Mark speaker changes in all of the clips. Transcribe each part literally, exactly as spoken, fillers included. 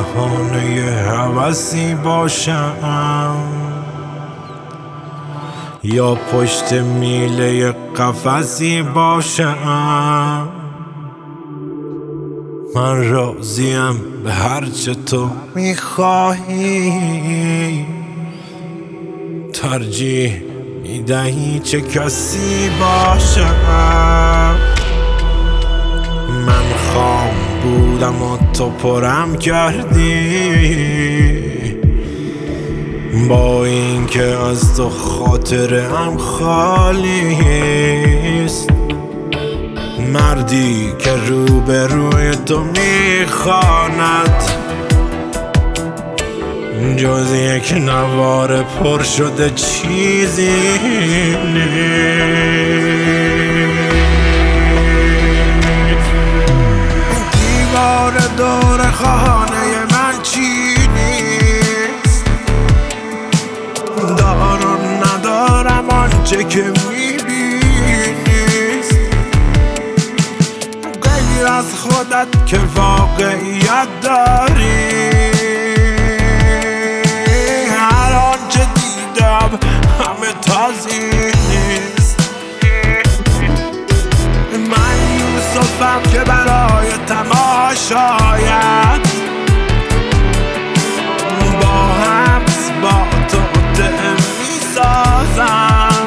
Speaker 1: بهانه هوسی باشم یا پشت میله قفسی باشم. من راضیم به هرچه تو میخواهی، ترجیح میدهی چه کسی باشم. من خام بودم و تو پرم کردی، با اینکه از تو خاطرم خالیست. مردی که روبروی تو میخواند جز یک نوار پر شده چیزی نیست. دیوار دور خانه من چی نیست، دارم ندارم آنچه که میبینیست. غیر از خودت که واقعیت داری، هر آنچه دیدم همه تازی نیست. من یوسفم که برای تماشایت با حبس با تو دم میسازم.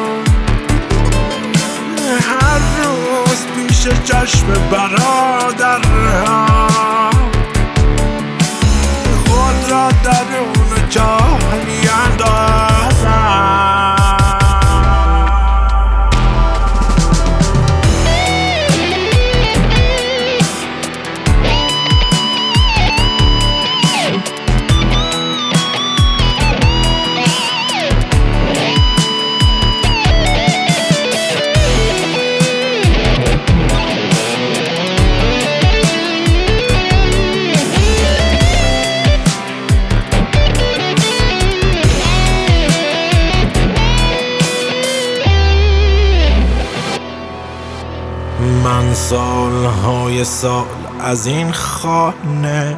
Speaker 1: هر روز پیش چشم برادرها خود را درون چاه میاندازم. من سالهای سال از این خانه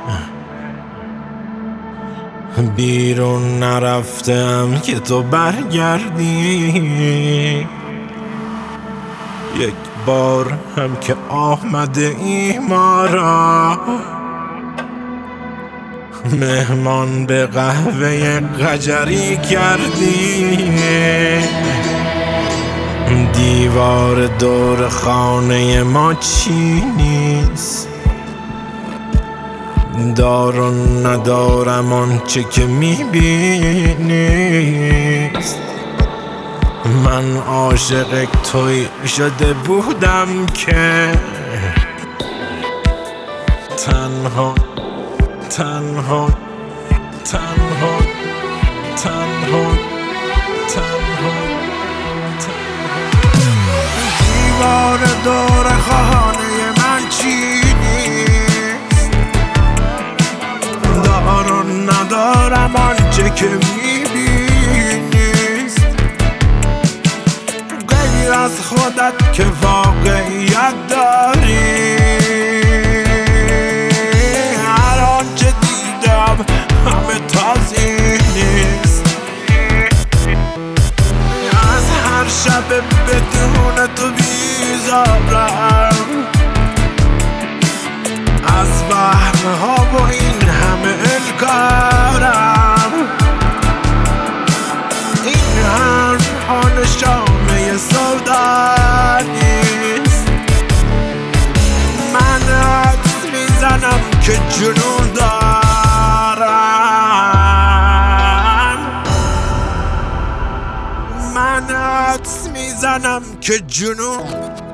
Speaker 1: بیرون نرفتم که تو برگردی. یک بار هم که آمده ای ما را مهمان به قهوه قجری کردی. دیوار دور خانه ما چی نیست، دارم ندارم آنچه که میبینیست. من عاشق توی شده بودم که تنها تنها تنها تنها تنها دیوار دور خانه من چی نیست، دارم ندارم آنچه که میبینیست. غیر از خودت که واقعیت داری، هر آنچه دیدم همه تازی نیست. از هر شب بدون تو بیزارم، از وهم‌ها و این همه انکارم. این حرف‌ها نشانه سودا نیست. من حدس میزنم که جنون دارم. من حدس میزنم که جنون